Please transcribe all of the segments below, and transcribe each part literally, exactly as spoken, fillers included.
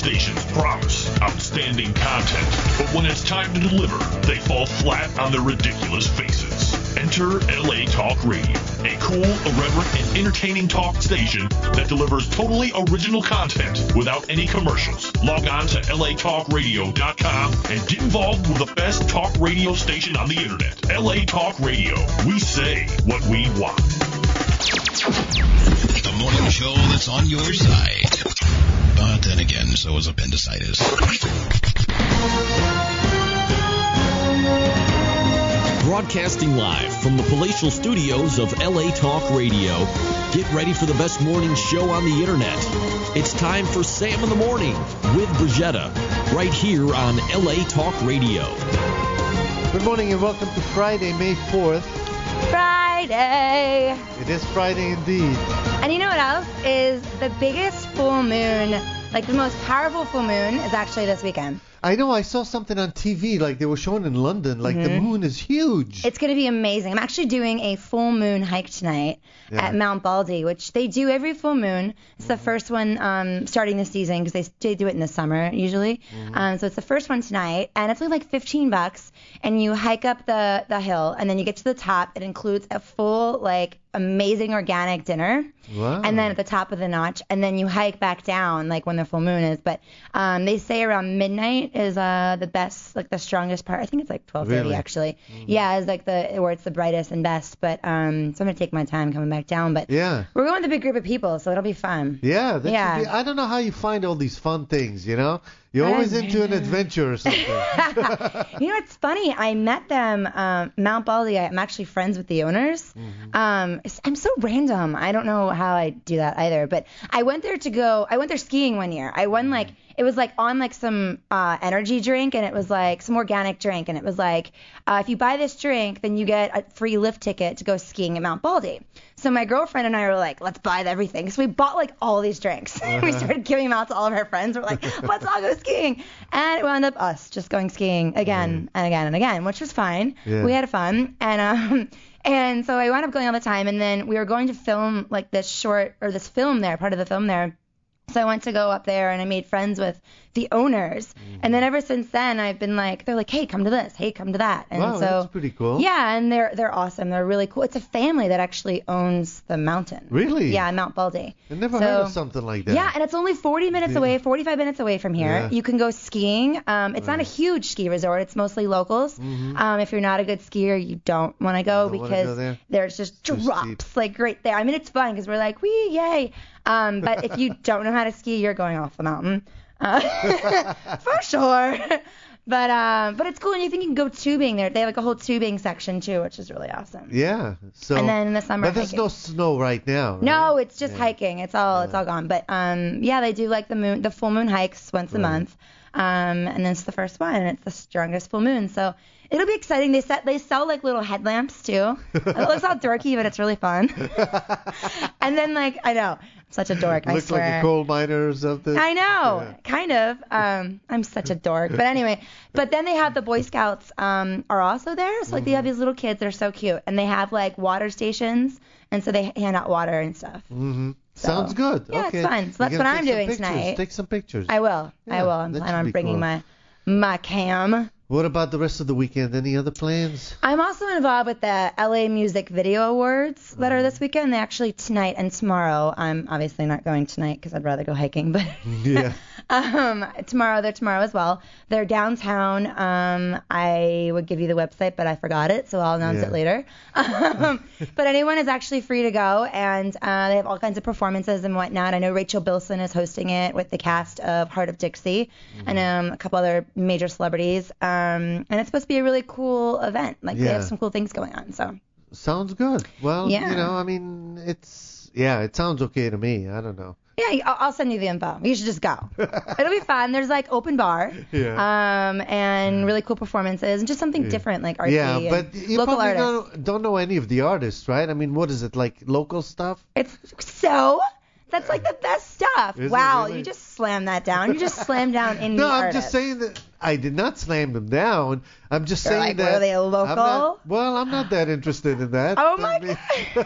stations promise outstanding content, but when it's time to deliver, they fall flat on their ridiculous faces. Enter L A Talk Radio, a cool, irreverent, and entertaining talk station that delivers totally original content without any commercials. Log on to L A talk radio dot com and get involved with the best talk radio station on the internet. L A Talk Radio. We say what we want. The morning show that's on your side. But then again, so is appendicitis. Broadcasting live from the palatial studios of L A Talk Radio. Get ready for the best morning show on the internet. It's time for Sam in the Morning with Brigetta, right here on L A Talk Radio. Good morning and welcome to Friday, May fourth. Friday. It is Friday indeed. And you know what else is the biggest full moon, like the most powerful full moon is actually this weekend. I know, I saw something on T V, like they were showing in London, like mm-hmm. the moon is huge. It's going to be amazing. I'm actually doing a full moon hike tonight yeah. at Mount Baldy, which they do every full moon. It's mm-hmm. the first one um, starting this season because they, they do it in the summer usually. Mm-hmm. Um, so it's the first one tonight, and it's only like fifteen bucks, and you hike up the, the hill, and then you get to the top. It includes a full, like, amazing organic dinner. Wow. And then at the top of the notch, and then you hike back down like when the full moon is. But um, they say around midnight is uh, the best, like the strongest part. I think it's like twelve thirty really? actually. Mm. Yeah, it's like the where it's the brightest and best. But um, so I'm gonna take my time coming back down. But yeah, we're going with a big group of people, so it'll be fun. Yeah, that yeah. Should be, I don't know how you find all these fun things, you know. You're always into an adventure or something. You know, it's funny. I met them, um, Mount Baldy. I'm actually friends with the owners. Mm-hmm. Um, I'm so random. I don't know how I do that either. But I went there to go. I went there skiing one year. I won like it was like on like some uh, energy drink, and it was like some organic drink, and it was like uh, if you buy this drink, then you get a free lift ticket to go skiing at Mount Baldy. So my girlfriend and I were like, let's buy everything. So we bought like all these drinks. Uh-huh. We started giving them out to all of our friends. We're like, let's all go skiing. And it wound up us just going skiing again mm. and again and again, which was fine. Yeah. We had fun. And um, and so I wound up going all the time. And then we were going to film like this short or this film there, part of the film there. So I went to go up there and I made friends with the owners. Mm-hmm. And then ever since then, I've been like, they're like, hey, come to this. Hey, come to that. And wow, so, that's pretty cool. Yeah, and they're they're awesome. They're really cool. It's a family that actually owns the mountain. Really? Yeah, Mount Baldy. I never so, heard of something like that. Yeah, and it's only forty minutes yeah. away, forty-five minutes away from here. Yeah. You can go skiing. Um, it's right. not a huge ski resort. It's mostly locals. Mm-hmm. Um, if you're not a good skier, you don't want to go because go there. there's just Too drops steep. like right there. I mean, it's fun because we're like, wee, yay. Um, but if you don't know how to ski, you're going off the mountain. Uh, for sure. But um, but it's cool, and you think you can go tubing there. They have like a whole tubing section too, which is really awesome. Yeah. So. And then in the summer. But there's hiking. no snow right now. Right? No, it's just yeah. hiking. It's all yeah. it's all gone. But um, yeah, they do like the moon, the full moon hikes once right. a month. Um, and then it's the first one, and it's the strongest full moon. So it'll be exciting. They set they sell like little headlamps too. It looks all dorky, but it's really fun. And then like I know. Such a dork, I Looks swear. like a coal miner or something. I know, yeah. kind of. Um, I'm such a dork. But anyway, but then they have the Boy Scouts um, are also there. So like mm-hmm. they have these little kids that are so cute. And they have like water stations. And so they hand out water and stuff. Mm-hmm. So, Sounds good. Yeah, okay. it's fun. So that's what I'm doing pictures. tonight. Take some pictures. I will. Yeah, I will. I'm planning on bringing cool. my my cam. What about the rest of the weekend? Any other plans? I'm also involved with the L A Music Video Awards that are this weekend. They actually tonight and tomorrow. I'm obviously not going tonight because I'd rather go hiking, but yeah. um, tomorrow they're tomorrow as well. They're downtown. Um, I would give you the website, but I forgot it, so I'll announce yeah. it later. Um, but anyone is actually free to go, and uh, they have all kinds of performances and whatnot. I know Rachel Bilson is hosting it with the cast of Heart of Dixie mm-hmm. and um, a couple other major celebrities. Um, Um, and it's supposed to be a really cool event. Like, yeah. they have some cool things going on, so. Sounds good. Well, yeah. you know, I mean, it's, yeah, it sounds okay to me. I don't know. Yeah, I'll, I'll send you the info. You should just go. It'll be fun. There's, like, open bar. Yeah. Um, and really cool performances and just something yeah. different, like artsy yeah, but you local probably artists. Don't, don't know any of the artists, right? I mean, what is it, like local stuff? It's so... That's like the best stuff. Is wow, really? You just slammed that down. You just slammed down in no, the I'm artist. just saying that I did not slam them down. I'm just You're saying like, that. were they local? I'm not, well, I'm not that interested in that. Oh I my mean,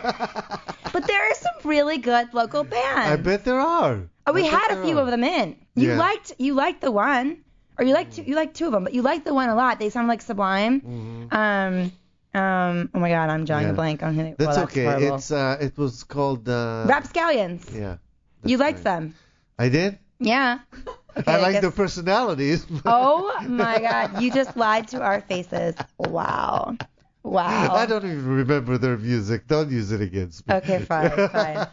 god! But there are some really good local bands. I bet there are. Oh, we I had bet a few are. of them in. You Yeah. liked you liked the one, or you liked two, you liked two of them, but you liked the one a lot. They sound like Sublime. Mm-hmm. Um, um, oh my God, I'm drawing Yeah. a blank on who. That's well, okay. horrible. It's uh, it was called. Uh, Rapscallions. Yeah. You that's liked right. them. I did. Yeah. Okay, I like guess- their personalities. Oh my God, you just lied to our faces. Wow. Wow. I don't even remember their music. Don't use it against me. Okay, fine, fine.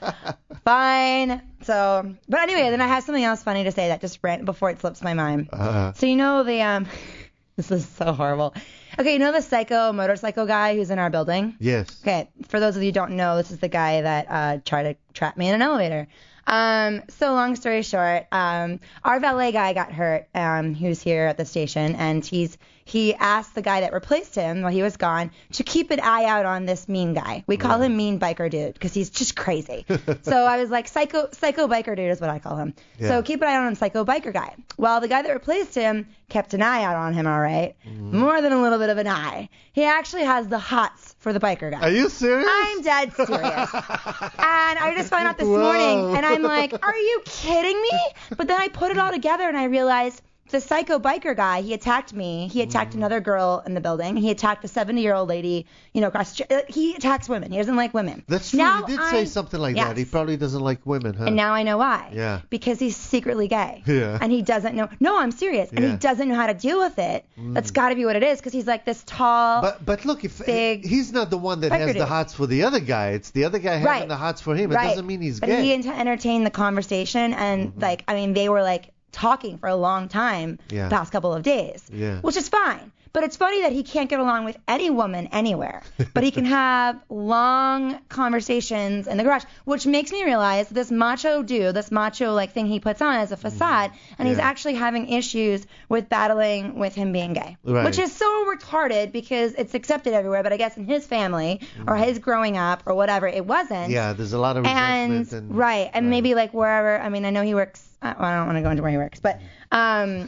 Fine. So, but anyway, then I have something else funny to say that just ran before it slips my mind. Uh, So you know the um, this is so horrible. Okay, you know the psycho motorcycle guy who's in our building? yes. Okay, for those of you who don't know, this is the guy that uh, tried to trap me in an elevator. Um, so long story short, um, our valet guy got hurt, um, who's here at the station, and he's he asked the guy that replaced him while he was gone to keep an eye out on this mean guy. We call him Mean Biker Dude because he's just crazy. So I was like, psycho psycho biker dude is what I call him. Yeah. So keep an eye out on psycho biker guy. Well, the guy that replaced him kept an eye out on him, all right? More than a little bit of an eye. He actually has the hots for the biker guy. Are you serious? I'm dead serious. And I just found out this Whoa. morning, and I'm like, are you kidding me? But then I put it all together, and I realized the psycho biker guy, he attacked me. He attacked another girl in the building. He attacked a seventy-year-old lady, you know, across the street. He attacks women. He doesn't like women. That's true. Now He did I- say something like Yes. that. He probably doesn't like women, huh? And now I know why. Yeah. Because he's secretly gay. Yeah. And he doesn't know. No, I'm serious. And Yeah. he doesn't know how to deal with it. That's got to be what it is, because he's like this tall. But but look, if Big he's not the one that biker has the dude. hots for the other guy, it's the other guy having Right. the hots for him. It right. doesn't mean he's but gay. he ent- entertained the conversation, and Mm-hmm. like, I mean, they were like talking for a long time Yeah. the past couple of days, Yeah. which is fine. But it's funny that he can't get along with any woman anywhere, but he can have long conversations in the garage, which makes me realize this macho dude, this macho like thing he puts on as a facade, and he's Yeah. actually having issues with battling with him being gay, Right. which is so retarded because it's accepted everywhere, but I guess in his family or his growing up or whatever, it wasn't. Yeah, there's a lot of And, resentment and right, and maybe like wherever. I mean, I know he works. uh, Well, I don't want to go into where he works, but um,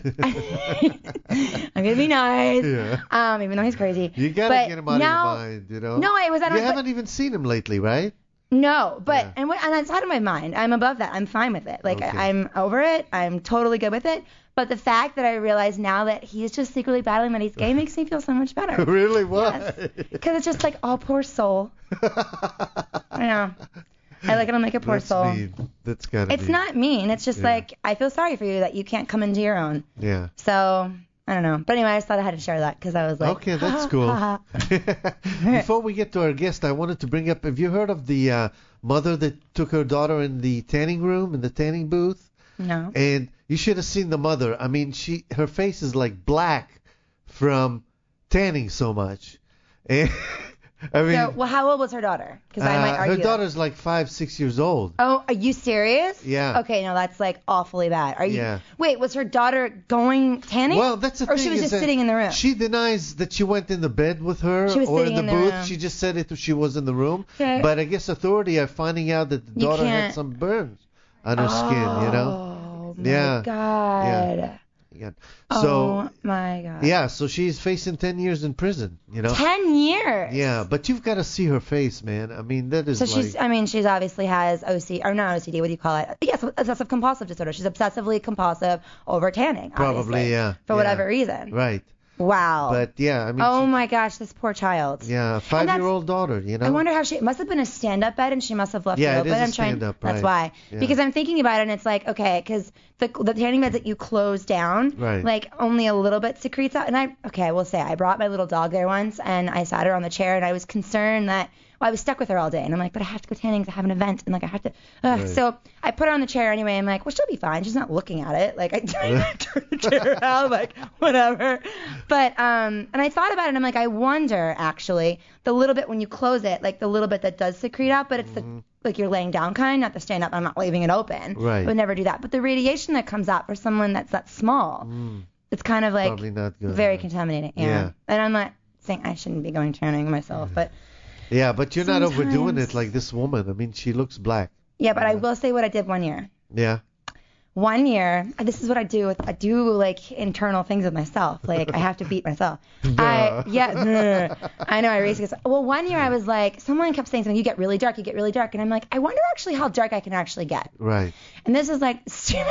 I'm gonna be nice. Yeah. Um, even though he's crazy. You gotta but get him out now, of your mind, you know. No, it was. I don't. You but- haven't even seen him lately, right? No, but Yeah. and what, and that's out of my mind. I'm above that. I'm fine with it. Like Okay. I, I'm over it. I'm totally good with it. But the fact that I realize now that he's just secretly battling that he's gay makes me feel so much better. Really? Why? Because it's just like, oh, poor soul. I know. I like it. I'm like a poor That's soul. mean. That's gotta It's be. not mean. It's just Yeah. like I feel sorry for you that you can't come into your own. Yeah. So I don't know. But anyway, I just thought I had to share that because I was like, Okay, that's cool. Before we get to our guest, I wanted to bring up. Have you heard of the uh, mother that took her daughter in the tanning room, in the tanning booth? No. And you should have seen the mother. I mean, she her face is like black from tanning so much. And I mean, So, well, how old was her daughter? Because I might uh, argue. her that. daughter's like five, six years old. Oh, are you serious? Yeah. Okay, no, that's like awfully bad. Are you? Yeah. Wait, was her daughter going tanning? Well, that's the or thing. she was is just that sitting in the room. She denies that she went in the bed with her She was or in sitting the in the booth. room. She just said it. She was in the room. Okay. But I guess authority are finding out that the You daughter had can't- some burns on her skin. You know. Oh my Yeah. God. Yeah. Oh So my God. yeah, so she's facing ten years in prison. You know. Ten years. Yeah, but you've got to see her face, man. I mean, that is So like. she's, I mean, she's obviously has O C, or not O C D, what do you call it? Yes, obsessive compulsive disorder. She's obsessively compulsive over tanning. Probably, obviously, yeah, For yeah. whatever reason. Right. Wow. But yeah, I mean. oh she- my gosh, this poor child. Yeah, five-year-old daughter. You know. I wonder how she, it must have been a stand-up bed and she must have left Yeah, it it open. is a I'm trying, stand-up, That's right. why. Yeah. Because I'm thinking about it and it's like, okay, because the, the tanning beds that you close down, Right. like only a little bit secretes out. And I, okay, I will say, I brought my little dog there once and I sat her on the chair and I was concerned that, well, I was stuck with her all day. And I'm like, but I have to go tanning because I have an event. And like, I have to, ugh. Right. So I put her on the chair anyway. I'm like, well, she'll be fine. She's not looking at it. Like, I turned the chair out, like, whatever. But, um, and I thought about it and I'm like, I wonder actually, the little bit when you close it, like the little bit that does secrete out, but it's Mm-hmm. the, like you're laying down kind, not the stand up. I'm not leaving it open. Right. I would never do that. But the radiation that comes out for someone that's that small, it's kind of like Probably not good. very yeah. contaminating. Yeah. Yeah. And I'm not saying I shouldn't be going tanning myself, but Yeah, but you're not overdoing Sometimes- it like this woman. I mean, she looks black. yeah, but I will say what I did one year. Yeah. One year, this is what I do with I do like internal things with myself. Like I have to beat myself. I yeah, I know I raise it. Well, one year I was like, someone kept saying something. You get really dark. You get really dark, and I'm like, I wonder actually how dark I can actually get. Right. And this is like, stupid.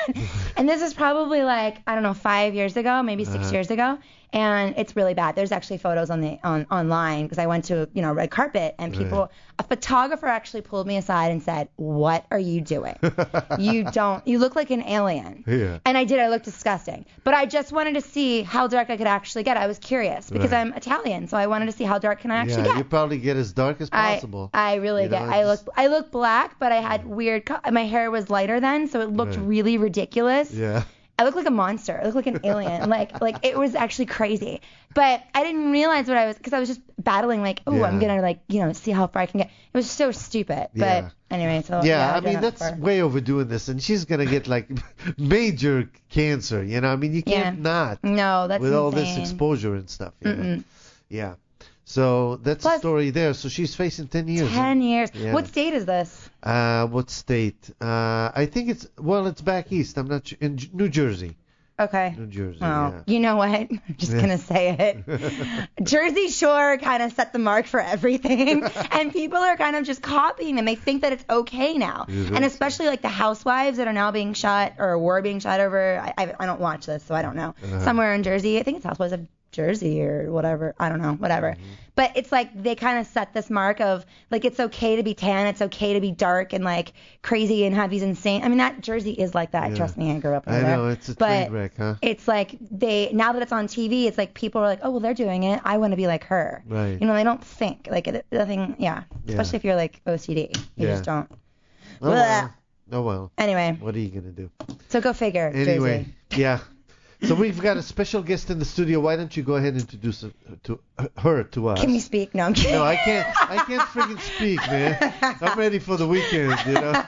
And this is probably like, I don't know, five years ago, maybe six Uh-huh. years ago. And it's really bad. There's actually photos on the on online because I went to, you know, red carpet and people, Right. a photographer actually pulled me aside and said, "What are you doing? You don't, you look like an alien." Yeah. And I did. I looked disgusting. But I just wanted to see how dark I could actually get. I was curious because Right. I'm Italian, so I wanted to see how dark can I actually Yeah, get. you probably get as dark as I, possible. I really You get. know, I just- look. I look black, but I had weird. Co- my hair was lighter then, so it looked Right. really ridiculous. Yeah. I look like a monster. I look like an alien. like like it was actually crazy. But I didn't realize what I was because I was just battling like, oh, I'm Yeah. gonna like you know see how far I can get. It was so stupid. Yeah. But anyway, so Yeah, I did mean that that's before. way overdoing this, and she's gonna get like major cancer. You know, I mean you can't Yeah. not No, that's with all this insane. exposure and stuff. You know? Mm-mm. Yeah. So that's the Plus- story there. So she's facing ten years. Ten years. Yeah. What state is this? Uh, what state? Uh, I think it's well, it's back east. I'm not sure. In J- New Jersey. Okay. New Jersey. Oh, Yeah. you know what? I'm just Yeah. gonna say it. Jersey Shore kind of set the mark for everything, and people are kind of just copying them. They think that it's okay now, Mhm. and especially like the housewives that are now being shot or were being shot over. I, I, I don't watch this, so I don't know. Uh-huh. Somewhere in Jersey, I think it's Housewives of Jersey or whatever. I don't know, whatever. But it's like they kind of set this mark of like it's okay to be tan, it's okay to be dark and like crazy and have these insane. I mean that Jersey is like that. Yeah. Trust me, I grew up I over there. know it's a but train wreck, huh? it's like they now that it's on T V, it's like people are like, oh well, they're doing it. I want to be like her. Right. You know, they don't think like it, nothing. Yeah. Yeah. Especially if you're like O C D, you Yeah. just don't. Oh well. Oh well. Anyway, What are you gonna do? so go figure. Anyway, Jersey. yeah. So we've got a special guest in the studio. Why don't you go ahead and introduce her to her to us? Can we speak? No, I'm kidding. No, I can't. I can't friggin' speak, man. I'm ready for the weekend, you know.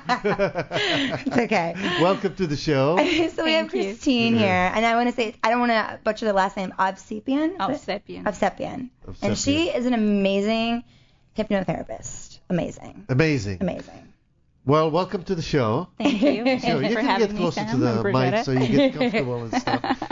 It's okay. Welcome to the show. So we have Thank you. Christine here, and I want to say I don't want to butcher the last name. Obsepian. Obsepian. Obsepian. Obsepian. And she is an amazing hypnotherapist. Amazing. Amazing. Amazing. Well, welcome to the show. Thank you. Thank Sure, you you for can having get me, closer Sam to the and mic Bridgetta. so you get comfortable and stuff.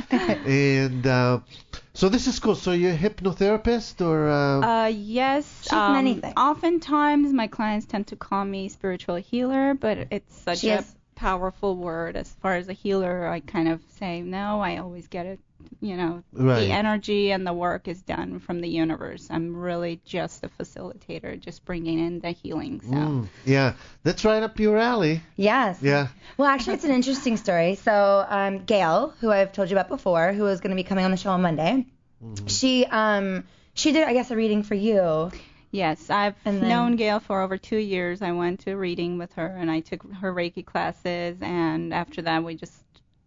And uh, so this is cool. So you're a hypnotherapist or? Uh, Uh, yes. She's um, many things. Oftentimes, my clients tend to call me spiritual healer, but it's such She a is- powerful word. As far as a healer, I kind of say no. I always get it. You know, Right. the energy and the work is done from the universe. I'm really just a facilitator, just bringing in the healing. So. mm, yeah, that's right up your alley. Yes. Yeah. Well, actually, it's an interesting story. So, um, Gail, who I've told you about before, who is going to be coming on the show on Monday, she um she did, I guess, a reading for you. Yes, I've And then- known Gail for over two years. I went to a reading with her, and I took her Reiki classes, and after that, we just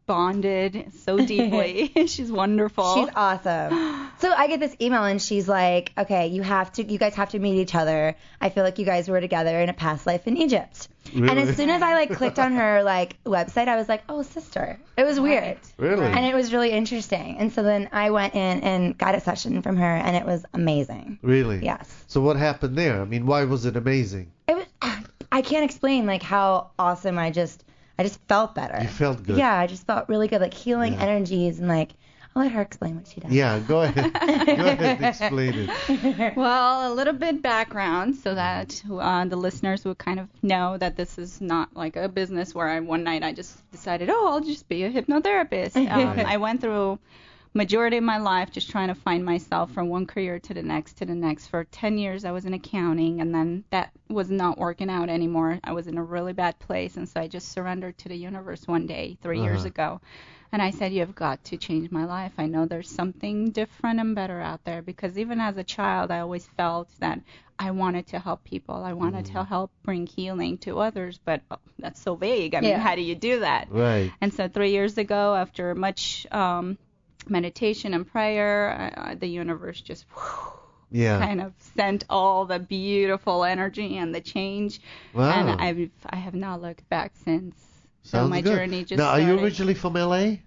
bonded so deeply. She's wonderful. She's awesome. So I get this email and she's like, okay, you have to, you guys have to meet each other. I feel like you guys were together in a past life in Egypt. And Really? as soon as I like clicked on her like website, I was like, oh, sister. It was weird. Really? And it was really interesting. And so then I went in and got a session from her, and it was amazing. Really? Yes. So what happened there? I mean, why was it amazing? It was. I can't explain like how awesome I just. I just felt better. You felt good. Yeah, I just felt really good, like healing Yeah. energies, and like I'll let her explain what she does. Yeah, go ahead. Go ahead and explain it. Well, a little bit background so that uh, the listeners would kind of know that this is not like a business where I one night I just decided, oh, I'll just be a hypnotherapist. Um, I went through majority of my life just trying to find myself from one career to the next to the next. For ten years I was in accounting, and then that was not working out anymore. I was in a really bad place, and so I just surrendered to the universe one day three Uh-huh. years ago. And I said, you've got to change my life. I know there's something different and better out there, because even as a child, I always felt that I wanted to help people. I wanted to help bring healing to others, but oh, that's so vague. I mean, Yeah. how do you do that? Right. And so three years ago, after much um, meditation and prayer, uh, the universe just whew, Yeah. kind of sent all the beautiful energy and the change. Wow. And I've, I have not looked back since. So Sounds my good. journey just Now, are you started. originally from L A?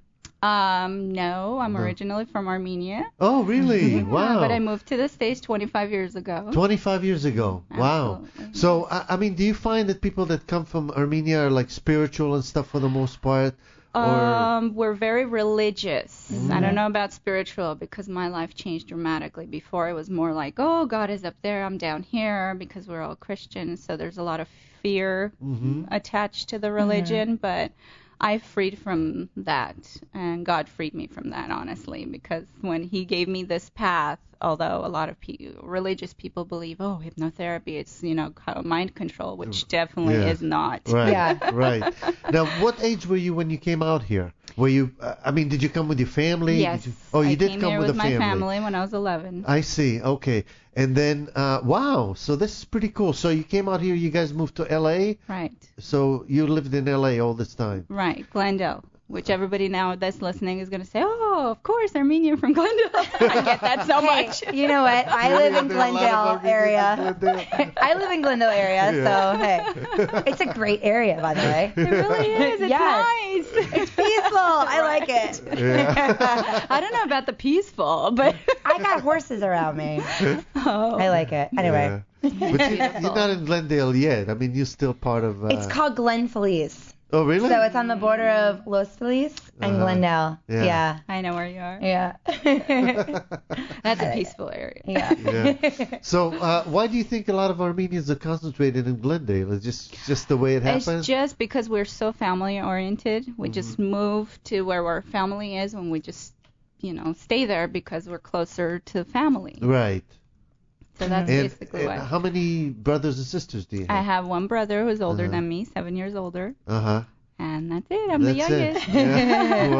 Um, no, I'm No. originally from Armenia. Oh, really? Wow. But I moved to the States twenty-five years ago. twenty-five years ago. Wow. Absolutely. So, I, I mean, do you find that people that come from Armenia are like spiritual and stuff for the most part? Or Um, we're very religious. I Mm. don't know about spiritual because my life changed dramatically. Before it was more like, oh, God is up there, I'm down here, because we're all Christians. So there's a lot of fear Mhm. attached to the religion. But I freed from that, and God freed me from that, honestly, because when he gave me this path, although a lot of pe- religious people believe, oh, hypnotherapy, it's, you know, mind control, which definitely Yeah. is not. Right, Yeah. right. Now, what age were you when you came out here? Were you, uh, I mean, did you come with your family? Yes. Did you, oh, you I did came come here with, with a my family. family when I was eleven. I see. Okay. And then, uh, wow. So this is pretty cool. So you came out here. You guys moved to L A. Right. So you lived in L A all this time. Right. Glendale. Which everybody now that's listening is going to say, oh, of course, Armenian from Glendale. I get that so Hey, much. you know what? I live in There are a lot of Glendale area. Armenians in Glendale. I live in Glendale area, Yeah. so hey, it's a great area, by the way. It really is. It's Yes. nice. It's peaceful. I like it. Yeah. I don't know about the peaceful, but I got horses around me. oh. I like it. Anyway, Yeah. But you, you're not in Glendale yet. I mean, you're still part of. Uh, it's called Glen Feliz. Oh, really? So it's on the border of Los Feliz and Uh-huh. Glendale. Yeah. Yeah. I know where you are. Yeah. That's a peaceful area. Yeah. Yeah. So, uh, why do you think a lot of Armenians are concentrated in Glendale? It's just just the way it happens. It's just because we're so family oriented. We just move to where our family is, and we just, you know, stay there because we're closer to family. Right. So that's And, basically and why. how many brothers and sisters do you I have? have one brother who's older Uh-huh. than me, seven years older, Uh huh. and that's it. I'm That's the youngest. it. Yeah.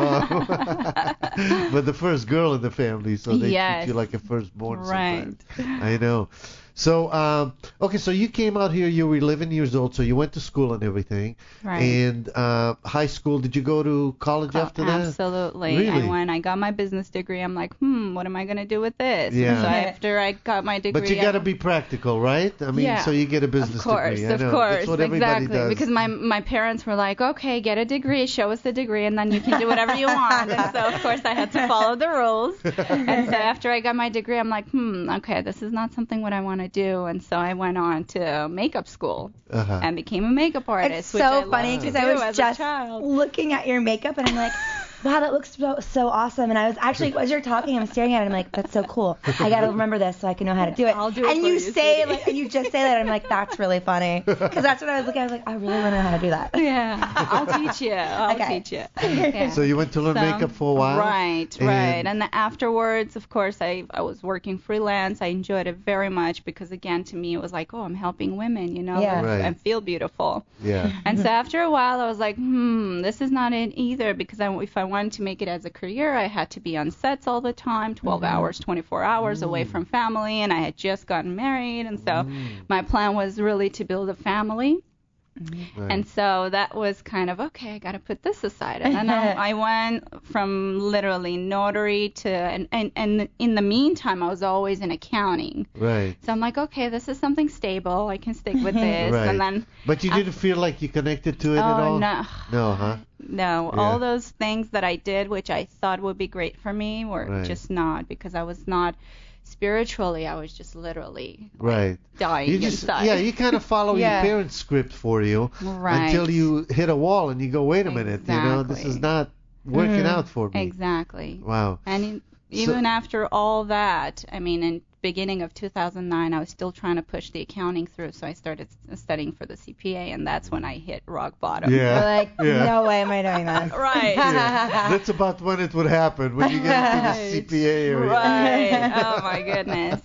Wow. But the first girl in the family, so they Yes. treat you like a firstborn Right. sometimes. I know. So, um, okay, so you came out here, you were eleven years old, so you went to school and everything. Right. And uh, high school, did you go to college Oh, after that? absolutely. Really? And when I got my business degree, I'm like, hmm, what am I going to do with this? Yeah. So after I got my degree, But you I- got to be practical, right? I mean, Yeah. so you get a business Of course, degree. I of know. course, That's what everybody exactly. does. Because my my parents were like, okay, get a degree, show us the degree, and then you can do whatever you want. And so of course I had to follow the rules. And so after I got my degree, I'm like, hmm, okay, this is not something what I want to do. And so I went on to makeup school Uh-huh. and became a makeup artist. It's which so I funny because because I was as just a child. looking at your makeup and I'm like, wow, that looks so, so awesome. And I was actually, as you're talking, I'm staring at it. I'm like, that's so cool. I got to remember this so I can know how to do it. I'll do it and for you you, say, sweetie. like, and you just say that. I'm like, that's really funny. Because that's what I was looking at. I was like, I really want to know how to do that. Yeah, I'll teach you. I'll Okay. teach you. Yeah. So you went to learn So- makeup for a while? Right, And- right. And then afterwards, of course, I, I was working freelance. I enjoyed it very much because, again, to me, it was like, oh, I'm helping women, you know, Yeah. look Right. and feel beautiful. Yeah. And so after a while, I was like, hmm, this is not it either because I, if I wanted to make it as a career, I had to be on sets all the time, twelve hours, twenty-four hours away from family, and I had just gotten married. And so my plan was really to build a family. Right. And so that was kind of, okay, I got to put this aside. And then I, I went from literally notary to, and, and, and in the meantime, I was always in accounting. Right. So I'm like, okay, this is something stable. I can stick with this. Right. And then, But you didn't feel like you connected to it at oh, all? no. No, huh? No, Yeah. all those things that I did, which I thought would be great for me, were Right. just not because I was not spiritually. I was just literally Right. dying You just, inside. yeah, you kind of follow Yeah. your parents' script for you Right. until you hit a wall and you go, wait a minute, you know, this is Exactly. not working out for me. Exactly. Wow. And in, So- even after all that, I mean, in beginning of two thousand nine, I was still trying to push the accounting through, so I started s- studying for the C P A, and that's when I hit rock bottom. You're Yeah. like, Yeah. no way am I doing that. Right. Yeah. That's about when it would happen, when you get into the C P A area. Right. Oh my goodness.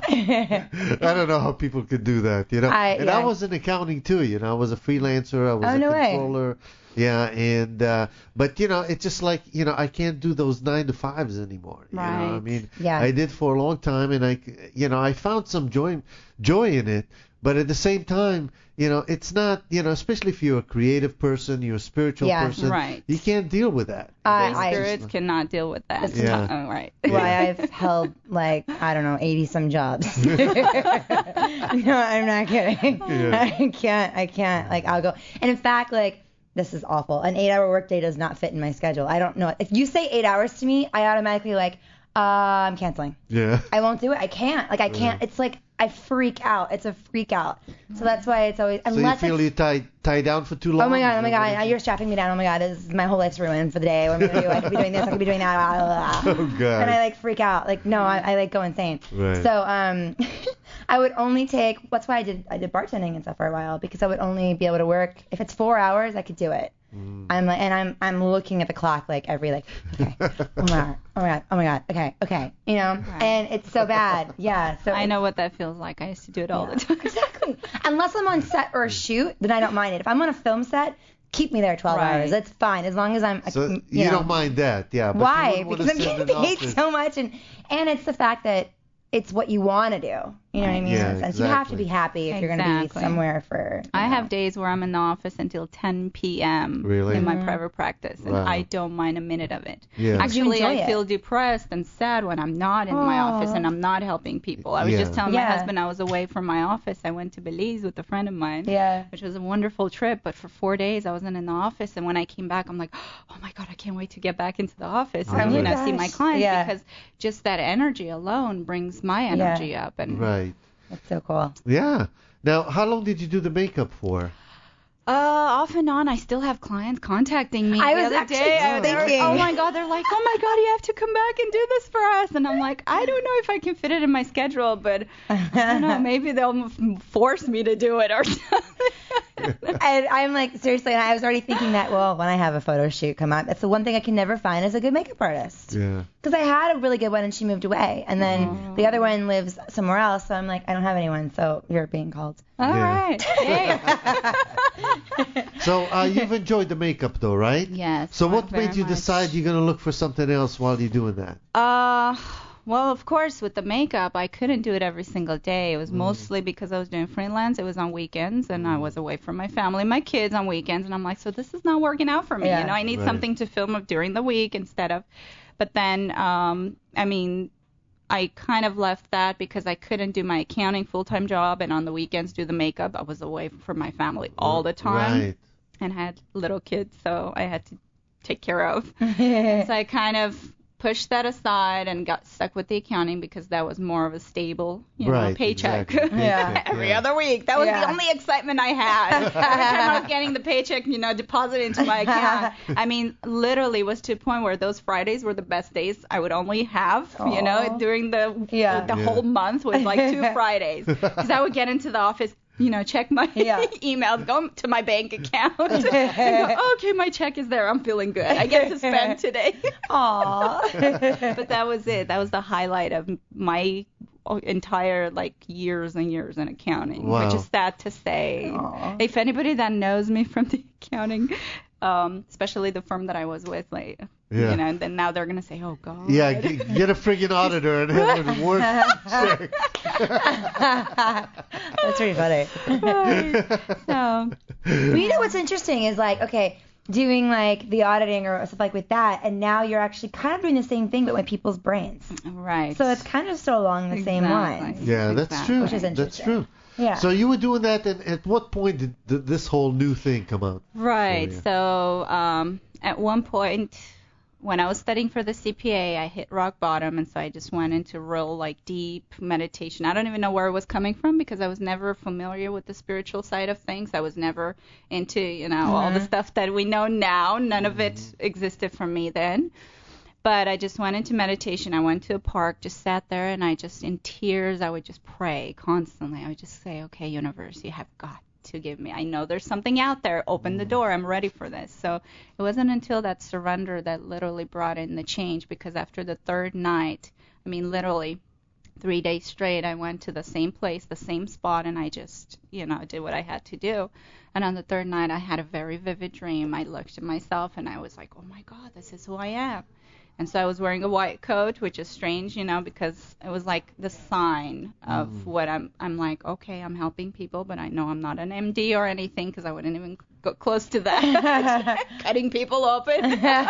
I don't know how people could do that, you know. I- and yeah. I was in accounting too, you know. I was a freelancer. I was Oh, a no way. controller. Yeah, and uh, but you know, it's just like you know, I can't do those nine to fives anymore. You know, I Right. mean, Yeah. I did for a long time, and I, you know, I found some joy, joy in it. But at the same time, you know, it's not, you know, especially if you're a creative person, you're a spiritual Yeah. person, Right. you can't deal with that. I- Free I- spirits cannot deal with that. Yeah. Oh, right. Why I've held like I don't know eighty some jobs. no, I'm not kidding. Yeah. I can't. I can't. Like I'll go. And in fact, like this is awful. An eight-hour workday does not fit in my schedule. I don't know. If you say eight hours to me, I automatically like uh, I'm canceling. Yeah. I won't do it. I can't. Like I can't. It's like I freak out. It's a freak out. So that's why it's always So you unless feel it's, you tie tie down for too long? oh my god, oh my Is that what god, it you're strapping me down. Oh my god, this is, my whole life's ruined for the day. What am I gonna do? I could be doing this. I could be doing that. Blah, blah, blah. Oh god. And I like freak out. Like no, I, I like go insane. Right. So um, I would only take. That's why I did I did bartending and stuff for a while because I would only be able to work if it's four hours. I could do it. Mm. I'm like, and I'm I'm looking at the clock like every like, okay, oh my god, oh my god, oh my god, okay, okay, you know, Right. and it's so bad. Yeah. So I it's- know what that feels like. I used to do it all yeah, the time. Exactly. Unless I'm on set or a shoot, then I don't mind it. If I'm on a film set, keep me there twelve Right. hours. That's fine as long as I'm. So you, you, know. don't mind that, yeah. But Why? You wouldn't Because I'm wanna sit getting in an paid office. so much, and and it's the fact that it's what you want to do. You know what I mean? Yeah, In a sense, you have to exactly. be happy if you're going to be Exactly. somewhere for. you I know. have days where I'm in the office until ten p.m. Really? in my Mhm. private practice, and Wow. I don't mind a minute of it. Yeah. Because you Actually, I enjoy it. feel depressed and sad when I'm not in my office and I'm not helping people. I was Yeah. just telling my Yeah. husband I was away from my office. I went to Belize with a friend of mine, Yeah. which was a wonderful trip. But for four days, I wasn't in the office. And when I came back, I'm like, oh my God, I can't wait to get back into the office Oh and my you know see my gosh. clients Yeah. because just that energy alone brings my energy up. And Right. That's so cool. Yeah. Now, how long did you do the makeup for? Uh, off and on, I still have clients contacting me. I the was other actually day, I- they were- thinking. oh my God, they're like, oh my God, you have to come back and do this for us. And I'm like, I don't know if I can fit it in my schedule, but I don't know, maybe they'll f- force me to do it or something. And I'm like, seriously, and I was already thinking that, well, when I have a photo shoot come up, that's the one thing I can never find is a good makeup artist. Yeah. Because I had a really good one and she moved away. And then the other one lives somewhere else. So I'm like, I don't have anyone. So you're being called. All Yeah. right. Yay. So uh, you've enjoyed the makeup, though, right? Yes. So what very made you much. decide you're gonna look for something else while you're doing that? Uh, well, of course, with the makeup, I couldn't do it every single day. It was mostly because I was doing freelance. It was on weekends, and I was away from my family, my kids on weekends, and I'm like, so this is not working out for me. Yeah. You know, I need Right. something to film up during the week instead of. But then, um, I mean, I kind of left that because I couldn't do my accounting full-time job, and on the weekends do the makeup. I was away from my family all the time Right. and had little kids, so I had to take care of. yeah. So I kind of pushed that aside and got stuck with the accounting because that was more of a stable, you Right, know, paycheck. exactly. Yeah. Paycheck, Every yeah. other week. That was Yeah. the only excitement I had. Every time I was getting the paycheck, you know, deposited into my account. I mean, literally was to a point where those Fridays were the best days I would only have, you know, Aw. during the Yeah. the Yeah. whole month was like two Fridays. Because I would get into the office, you know, check my Yeah. emails, go to my bank account, and go, oh, okay, my check is there. I'm feeling good. I get to spend today. Aw. But that was it. That was the highlight of my entire like years and years in accounting, Wow. which is sad to say. Aw. If anybody that knows me from the accounting, um, especially the firm that I was with, like, Yeah. you know, then now they're gonna say, oh God. Yeah, g- get a friggin' auditor and have it work check. That's pretty funny. So But you know what's interesting is like, okay, doing like the auditing or stuff like with that, and now you're actually kind of doing the same thing but with people's brains. right. So it's kind of still along the same Exactly. lines. Yeah, that's Exactly. true. Which is That's interesting. true. Yeah. So you were doing that, and at what point did th- this whole new thing come out? Right. for you? So um, at one point, when I was studying for the C P A, I hit rock bottom, and so I just went into real like deep meditation. I don't even know where it was coming from because I was never familiar with the spiritual side of things. I was never into, you know, all the stuff that we know now. None of it existed for me then. But I just went into meditation. I went to a park, just sat there, and I just, in tears, I would just pray constantly. I would just say, okay, universe, you have got to give me. I know there's something out there. Open the door. I'm ready for this. So it wasn't until that surrender that literally brought in the change, because after the third night, I mean, literally three days straight, I went to the same place, the same spot, and I just, you know, did what I had to do. And on the third night, I had a very vivid dream. I looked at myself, and I was like, oh, my God, this is who I am. And so I was wearing a white coat, which is strange, you know, because it was like the sign of Mm. what I'm. I'm like, okay, I'm helping people, but I know I'm not an M D or anything because I wouldn't even go close to that, cutting people open.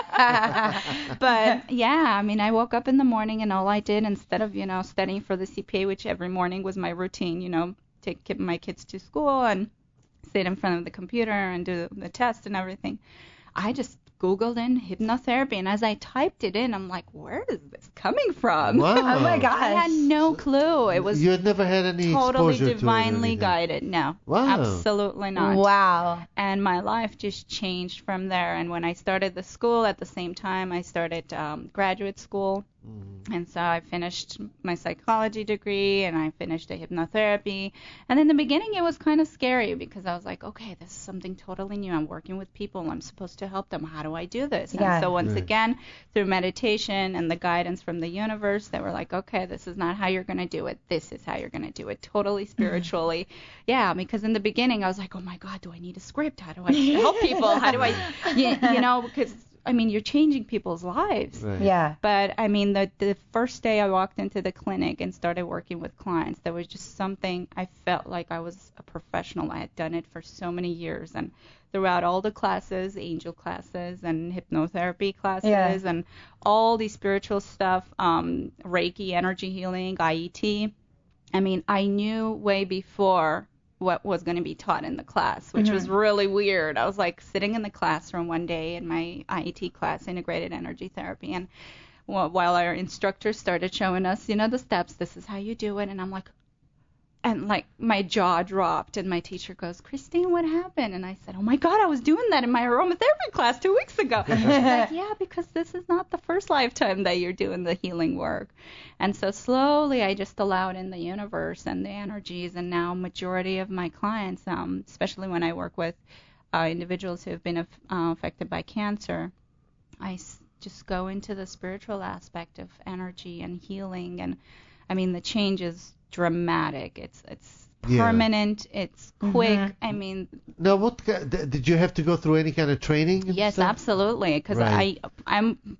But yeah, I mean, I woke up in the morning and all I did, instead of, you know, studying for the C P A, which every morning was my routine, you know, take get my kids to school and sit in front of the computer and do the test and everything, I just Googled in hypnotherapy, and as I typed it in, I'm like, where is this coming from? Wow. Oh my gosh. I had no clue. It was You had never had any totally exposure to it or divinely anything. guided. No, Wow. absolutely not. Wow. And my life just changed from there. And when I started the school, at the same time, I started um, graduate school. Mm-hmm. And so I finished my psychology degree and I finished a hypnotherapy. And in the beginning, it was kind of scary because I was like, okay, this is something totally new. I'm working with people. I'm supposed to help them. How do I do this? Yeah. And so once Right. again, through meditation and the guidance from the universe, they were like, okay, this is not how you're going to do it. This is how you're going to do it. Totally spiritually. Yeah, because in the beginning, I was like, oh, my God, do I need a script? How do I help people? How do I, you, you know, because, I mean, you're changing people's lives. Right. Yeah. But I mean, the the first day I walked into the clinic and started working with clients, there was just something I felt like I was a professional. I had done it for so many years, and throughout all the classes, angel classes and hypnotherapy classes, Yeah. and all the spiritual stuff, um, Reiki, energy healing, I E T. I mean, I knew way before what was going to be taught in the class, which Mm-hmm. was really weird. I was like sitting in the classroom one day in my I E T class, integrated energy therapy, and wh- while our instructor started showing us, you know, the steps, this is how you do it, and I'm like, and like my jaw dropped, and my teacher goes, Christine, what happened? And I said, oh my God, I was doing that in my aromatherapy class two weeks ago. She's like, yeah, because this is not the first lifetime that you're doing the healing work. And so slowly I just allowed in the universe and the energies, and now majority of my clients, um, especially when I work with uh, individuals who have been aff- uh, affected by cancer, I s- just go into the spiritual aspect of energy and healing, and I mean the change is dramatic. It's it's Yeah. permanent. It's quick. Mhm. I mean, Now, what ki- d- did you have to go through any kind of training? and yes, stuff? absolutely. Because Right. I I'm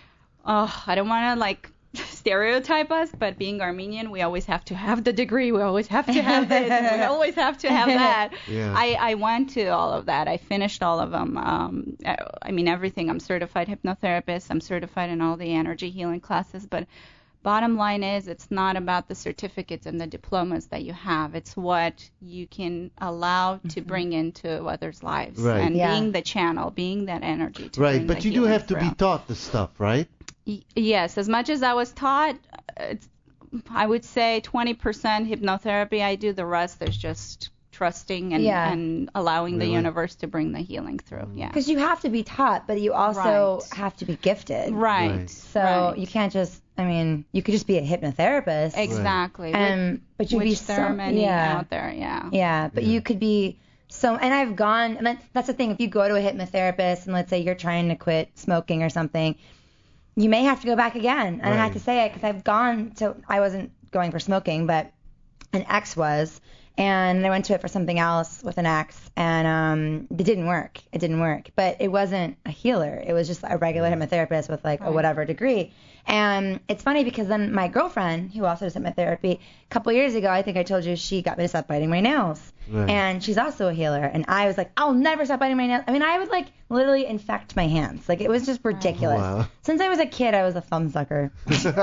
oh I don't want to like stereotype us, but being Armenian, we always have to have the degree. We always have to have this. We always have to have that. Yeah. I, I went to all of that. I finished all of them. Um, I, I mean, everything. I'm certified hypnotherapist. I'm certified in all the energy healing classes. But bottom line is, it's not about the certificates and the diplomas that you have. It's what you can allow to bring into others' lives. Right. And Yeah. being the channel, being that energy to Right, bring but the you do healing have to through. be taught the stuff, right? Y- Yes, as much as I was taught, it's, I would say twenty percent hypnotherapy I do. The rest is just trusting and, Yeah. and allowing the Really? universe to bring the healing through. Yeah. Because you have to be taught, but you also Right. have to be gifted. Right. Right. So right. you can't just, I mean, you could just be a hypnotherapist. Exactly. Um, but you'd Which be there so, are many yeah. out there. Yeah. Yeah, but Yeah. you could be so, and I've gone, and that's, that's the thing, if you go to a hypnotherapist and let's say you're trying to quit smoking or something, you may have to go back again. And I Right. have to say it because I've gone to, I wasn't going for smoking, but an ex was, and I went to it for something else with an ex, and um, it didn't work. It didn't work, but it wasn't a healer. It was just a regular hypnotherapist with like a Right. whatever degree. And it's funny because then my girlfriend, who also does hypnotherapy, a couple years ago, I think I told you, she got me to stop biting my nails. Right. And she's also a healer. And I was like, I'll never stop biting my nails. I mean, I would like literally infect my hands. Like it was just ridiculous. Wow. Since I was a kid, I was a thumb sucker. And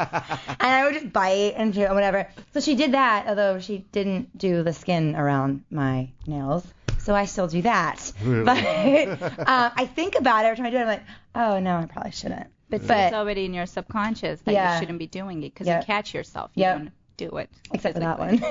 I would just bite and do whatever. So she did that, although she didn't do the skin around my nails. So I still do that. Really? But uh, I think about it every time I do it. I'm like, oh no, I probably shouldn't. But, It's but already in your subconscious that Yeah. you shouldn't be doing it because Yep. you catch yourself. You Yep. don't do it. Except for that physically. one.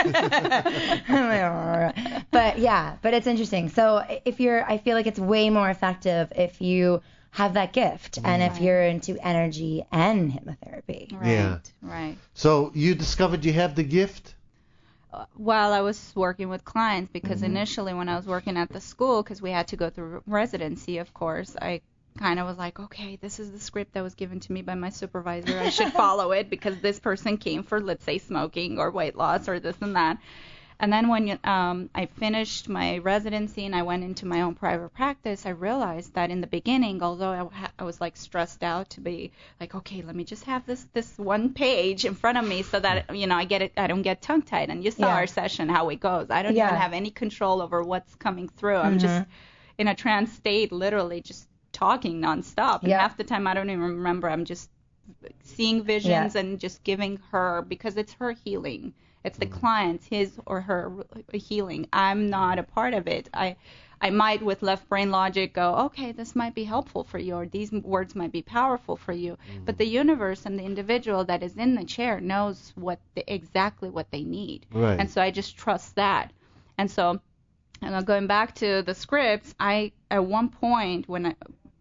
Right. But yeah, but it's interesting. So if you're, I feel like it's way more effective if you have that gift and if Right. you're into energy and hypnotherapy. Right. Yeah. Right. So you discovered you have the gift? Uh, while I was working with clients, because Mm-hmm. initially when I was working at the school, because we had to go through residency, of course, I kind of was like, okay, this is the script that was given to me by my supervisor. I should follow it because this person came for, let's say, smoking or weight loss or this and that. And then when um, I finished my residency and I went into my own private practice, I realized that in the beginning, although I, ha- I was like stressed out to be like, okay, let me just have this this one page in front of me so that you know I get it, I don't get tongue tied. And you saw Yeah. our session how it goes. I don't Yeah. even have any control over what's coming through. I'm just in a trance state, literally just talking nonstop. And Yeah. half the time I don't even remember. I'm just seeing visions Yeah. and just giving her because it's her healing. It's the client's, his or her healing. I'm not a part of it. I I might with left brain logic go, okay, this might be helpful for you or these words might be powerful for you. But the universe and the individual that is in the chair knows what the, exactly what they need. Right. And so I just trust that. And so and going back to the scripts, I at one point when I